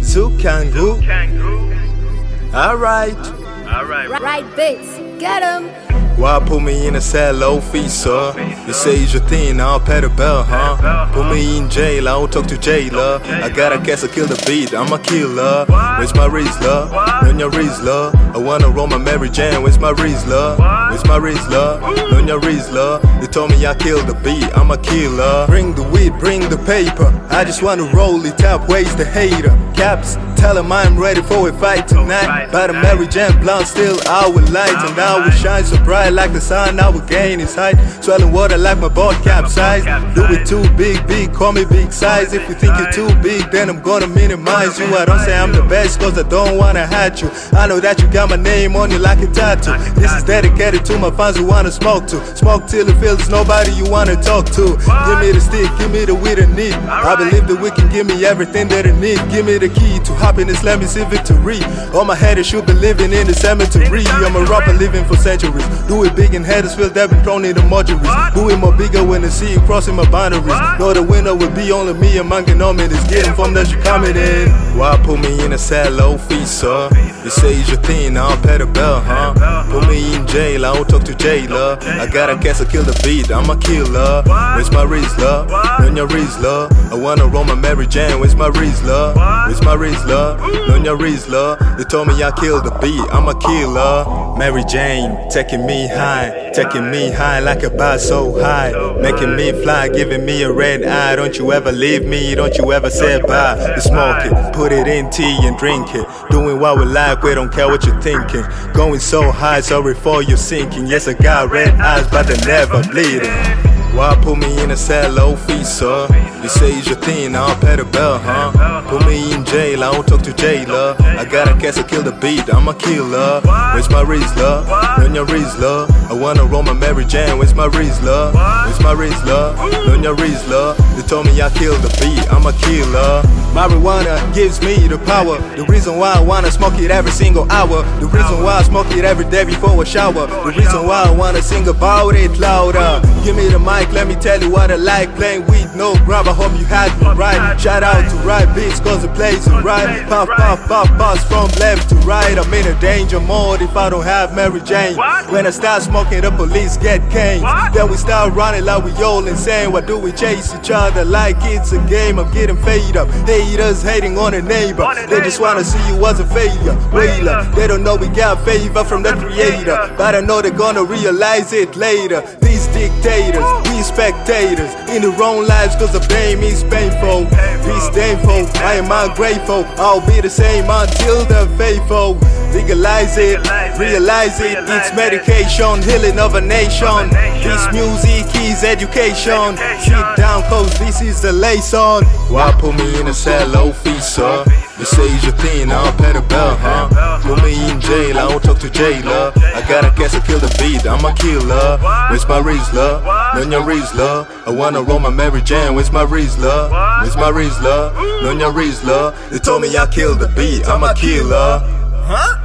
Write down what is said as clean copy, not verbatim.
Zoo Kangaroo. Alright. Right bits, get 'em. Why put me in a cell, low fee, sir? You say it's your thing, I'll pay the bell, huh? Put me in jail, I won't talk to jailer. I got a guess, I kill the beat, I'm a killer. Where's my Rizla? None your Rizla. I wanna roll my Mary Jane, where's my Rizla? Where's my Rizla? None your Rizla. You told me I killed the beat, I'm a killer. Bring the weed, bring the paper. I just wanna roll it up, waste the hater. Caps, tell him I'm ready for a fight tonight. By the Mary Jane blunt, still I will light. And I will shine so bright like the sun, I will gain its height. Swelling water like my boat capsized. Do it too big, call me big size. If you think you're too big, then I'm gonna minimize you. I don't say I'm the best, cause I don't wanna hurt you. I know that you got my name on you like a tattoo. This is dedicated to my fans who wanna smoke to. Smoke till it feels nobody you wanna talk to. Give me the stick, give me the weed I need. I believe that we can give me everything that I need. Give me the key to happiness, let me see victory. All my haters should be living in the cemetery. I'm a rapper living for centuries. Do it big and haters feel they've been thrown in the mortuaries. Do it more bigger when they see you crossing my boundaries. Know the winner will be only me among the nominees. Getting from that you coming in. Why put me in a cell, low fee, sir? You say it's your thing, I'll pay the bell, huh? Put me in jail, I won't talk to jailer. I got a guess, I kill the beat, I'm a killer. Where's my Rizla? None your Rizla. I wanna roll my Mary Jane, where's my Rizla? Where's my Rizla? None your Rizla. You told me I killed the beat, I'm a killer. Mary Jane, taking me high like a bar so high, making me fly, giving me a red eye. Don't you ever leave me, don't you ever say bye. You smoke it, put it in tea and drink it. Doing what we like, we don't care what you're thinking. Going so high, sorry for you sinking. Yes, I got red eyes, but they're never bleeding. Why put me in a cell, low fee, sir? You say it's your thing, I'll pay the bell, huh? Put me in jail, I won't talk to jailer. I got a guess, I kill the beat, I'm a killer. Where's my Rizla? None your Rizla. I wanna roll my Mary Jane, where's my Rizla? Where's my Rizla? None your Rizla. You told me I killed the beat, I'm a killer. Marijuana gives me the power. The reason why I wanna smoke it every single hour. The reason why I smoke it every day before a shower. The reason why I wanna sing about it louder. Give me the mic, let me tell you what I like. Playing weed, no grab, I hope you had me right. Shout out to right beats, cause it plays it right. Puff, puff, puff, pass from left to right. I'm in a danger mode if I don't have Mary Jane. When I start smoking, the police get canes. Then we start running like we all insane. Why do we chase each other like it's a game? I'm getting fed up. Haters hating on a neighbor. They just wanna see you as a failure. Wailer, they don't know we got favor from the creator, but I know they're gonna realize it later. These dictators, these spectators in their own lives, cause the pain is painful. Disdainful, I am ungrateful. I'll be the same until the faithful. Legalize it, realize it. It's medication, healing of a nation. This music is education. Sit down cause this is the lesson. Why put me in a cell, low fee, sir? You say it's your thing, I'll pay the bell, huh? Put me in jail, I won't talk to jailer. I got a guess, I kill the beat, I'm a killer. Where's my Rizla? None your Rizla. I wanna roll my Mary Jane, where's my Rizla? Where's my Rizla? None your Rizla. They told me I killed the beat, I'm a killer. Huh?